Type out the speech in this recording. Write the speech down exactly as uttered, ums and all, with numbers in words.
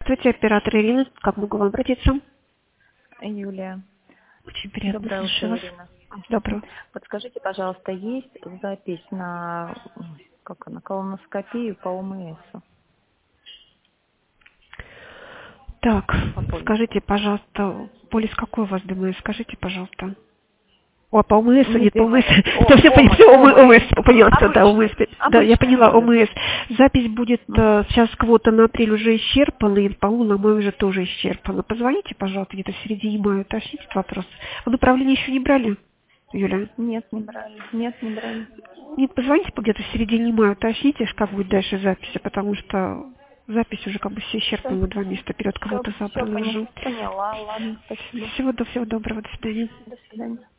Здравствуйте, оператор Ирина. Как могу вам обратиться? Юлия. Очень приятно. Доброе утро, Слушаю вас. Ирина. Доброго. Подскажите, пожалуйста, есть запись на, как, на колоноскопию по ОМС? Так, По полису. скажите, пожалуйста, полис какой у вас ДМС? Скажите, пожалуйста. О, по ОМС, Не нет, по ОМС. ДМС. Все, все, О, все, ОМС, ОМС. поняла, все, да, ОМС. Обычный. Да, я Обычный поняла, полис. ОМС. Запись будет, Угу. э, сейчас квота на апрель уже исчерпана, и, по-моему, на май уже тоже исчерпана. Позвоните, пожалуйста, где-то в середине мая, уточните этот вопрос. Вы направление еще не брали, Юля? Нет, не брали. Нет, не брали. Нет, позвоните где-то в середине мая, уточните, как будет дальше записи, потому что запись уже как бы все Все, исчерпана, два месяца вперед все, кого-то все забрали уже. поняла. Ладно, спасибо. Всего, до всего доброго, до свидания. До свидания.